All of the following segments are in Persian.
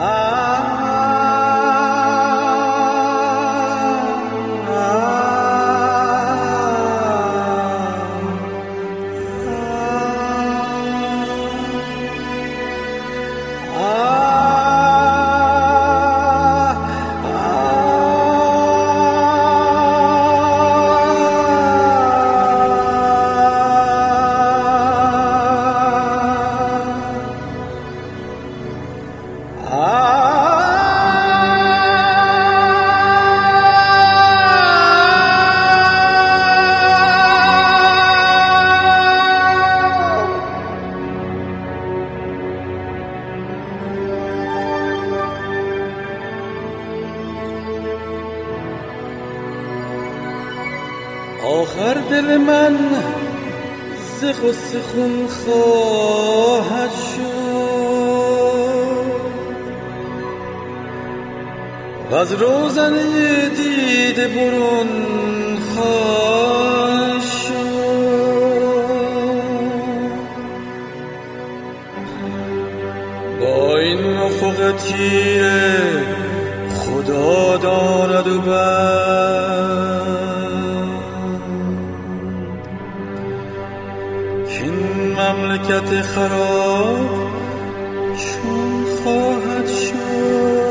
آخر دل من ز غصه خون خواهد شد و از روزنه دیده برون خواهد شد. با این افق تیره خدا دارد و این مملکت خراب چون خواهد شد.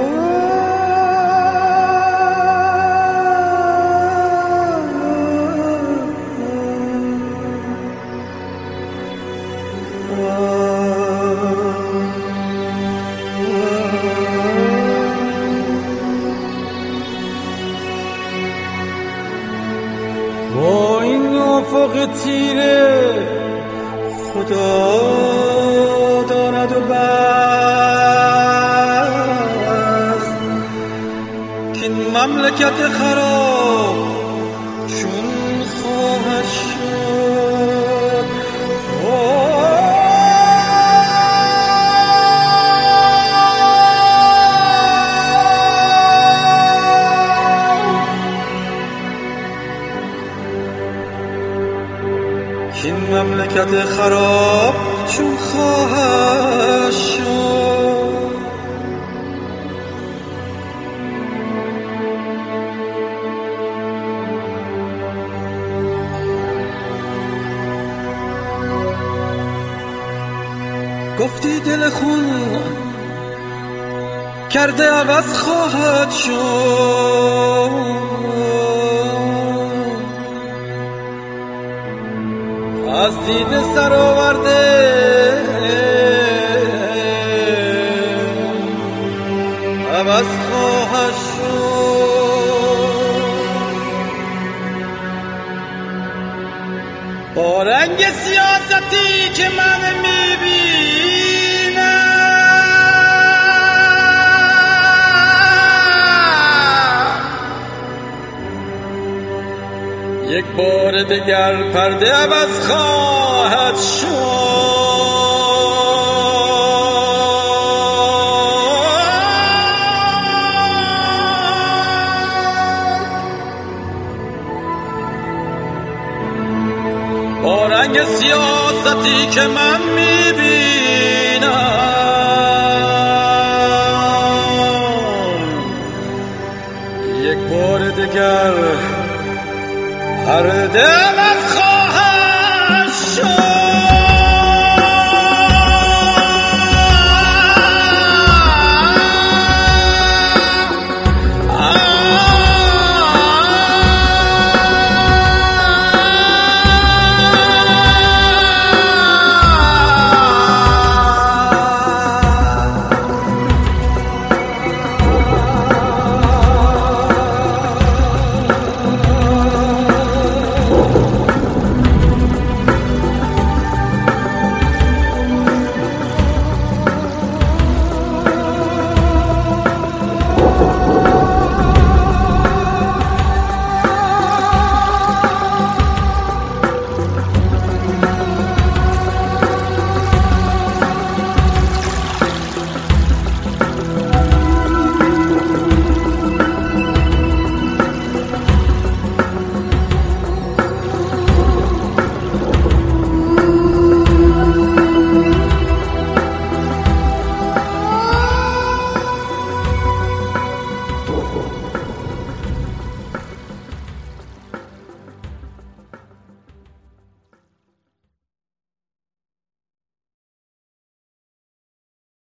با این افق تیره خدا دارد و بس که این مملکت خراب چون خواهد شد. این مملکت خراب چون خواهد شد. گفتی دل خون کرده عوض خواهد شد. از دیده سر آورده عوض خواهد شد. با رنگ سیاستی که من میبینم یک بار دیگر پرده عوض خواهد شد. با رنگ سیاستی که من میبینم یک بار دیگر پرده عوض